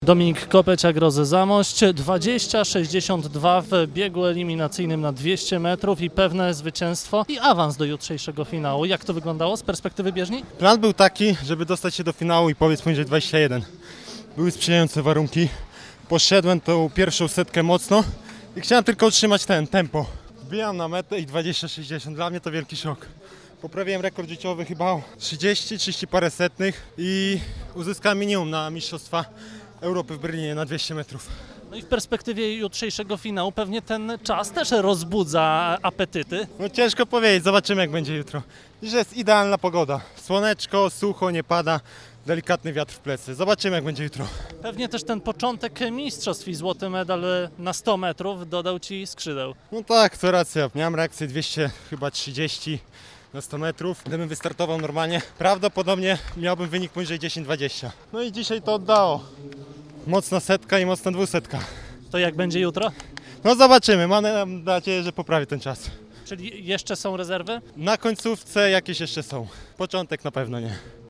Dominik Kopeciak, Rozy Zamość, 20,62 w biegu eliminacyjnym na 200 metrów i pewne zwycięstwo i awans do jutrzejszego finału. Jak to wyglądało z perspektywy bieżni? Plan był taki, żeby dostać się do finału i powiedz poniżej 21. Były sprzyjające warunki. Poszedłem tą pierwszą setkę mocno i chciałem tylko utrzymać tempo. Wbijam na metę i 20,60. Dla mnie to wielki szok. Poprawiłem rekord życiowy chyba o 30 parę setnych i uzyskałem minimum na Mistrzostwa Europy w Berlinie na 200 metrów. No i w perspektywie jutrzejszego finału pewnie ten czas też rozbudza apetyty. No ciężko powiedzieć, zobaczymy jak będzie jutro. Dziś jest idealna pogoda. Słoneczko, sucho, nie pada, delikatny wiatr w plecy. Zobaczymy jak będzie jutro. Pewnie też ten początek mistrzostw i złoty medal na 100 metrów dodał Ci skrzydeł. No tak, to racja. Miałem reakcję 200, chyba 30 na 100 metrów. Gdybym wystartował normalnie, prawdopodobnie miałbym wynik poniżej 10-20. No i dzisiaj to oddało. Mocna setka i mocna dwusetka. To jak będzie jutro? No zobaczymy, mam nadzieję, że poprawię ten czas. Czyli jeszcze są rezerwy? Na końcówce jakieś jeszcze są. Początek na pewno nie.